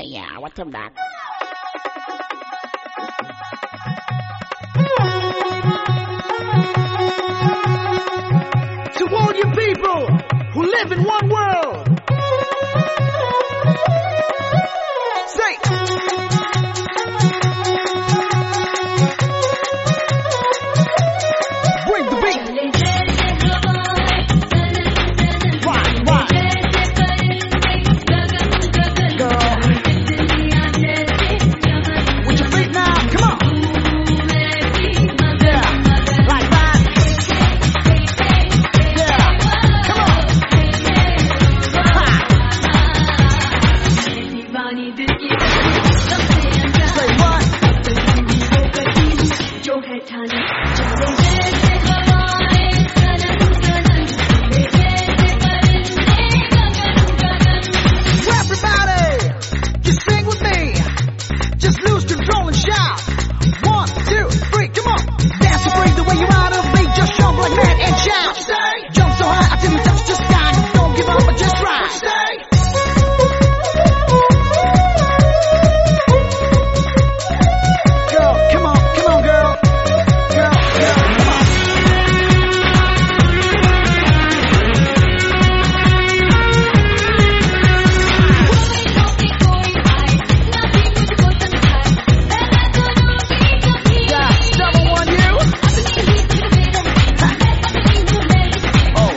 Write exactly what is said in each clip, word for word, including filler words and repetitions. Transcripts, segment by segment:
yeah, what from that? To all you people who live in one world, say, bring the beat. Why, why? Girl, with your feet now, come on. Yeah, like that. Yeah, come on. Ha. Say what? Everybody, just sing with me. Just lose control and shout. One, two, three, come on. Dance to bring the way you out of me. Just jump like mad and shout. Jump so high until you touch the sky. Don't give up, but just try. Girl, come on, come on, girl. Girl, girl, come on. Yeah, double one you. Oh,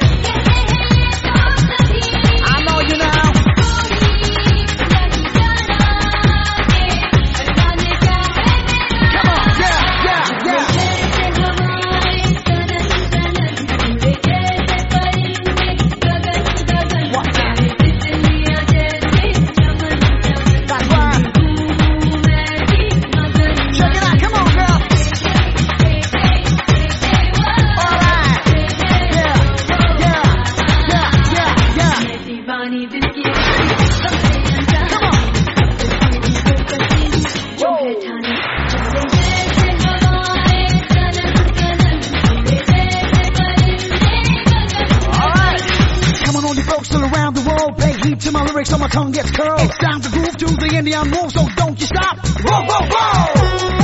I know you now. Come on, yeah, yeah, yeah. What? That's right. Check it out, come on, girl. All right. Yeah, yeah, yeah, yeah, yeah. Come on. Whoa. All right. Come on, all you folks all around the world, pay heed to my lyrics so my tongue gets curled. It's time to groove to the Indian move, so don't you stop. Whoa, whoa, whoa.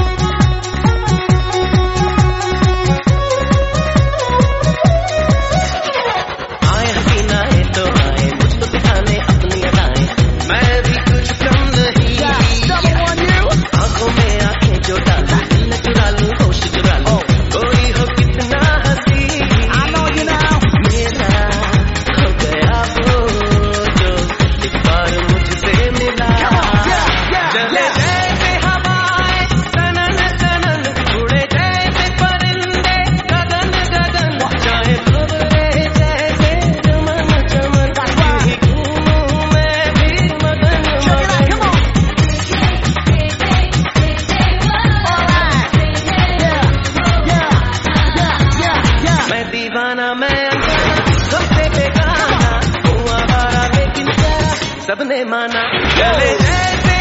आए हसीना है तो आए मुझको दिखाने अपनी अदाएं मैं भी कुछ कम नहीं Yeah, double one you. आंखों में आंखें जो डालूं दिल न चुरा लूं होश चुरा लूं कोई हो कितना हंसी I know you now. मेरा हो गया वो जो एक बार मुझसे मिला Come on, yeah, yeah, चले yeah. जैसे हवाएं तनन तनन उड़े जैसे परिंदे गगन गगन चाहे खबरें जैसे चमन चमन कहीं घूमूं मैं भी मगन Check it out, मगन come on. All right. Yeah, yeah, yeah, yeah, yeah. मैं दीवाना मैं अनजाना सबसे बेगाना हूँ आवारा लेकिन प्यारा सबने माना चले जैसे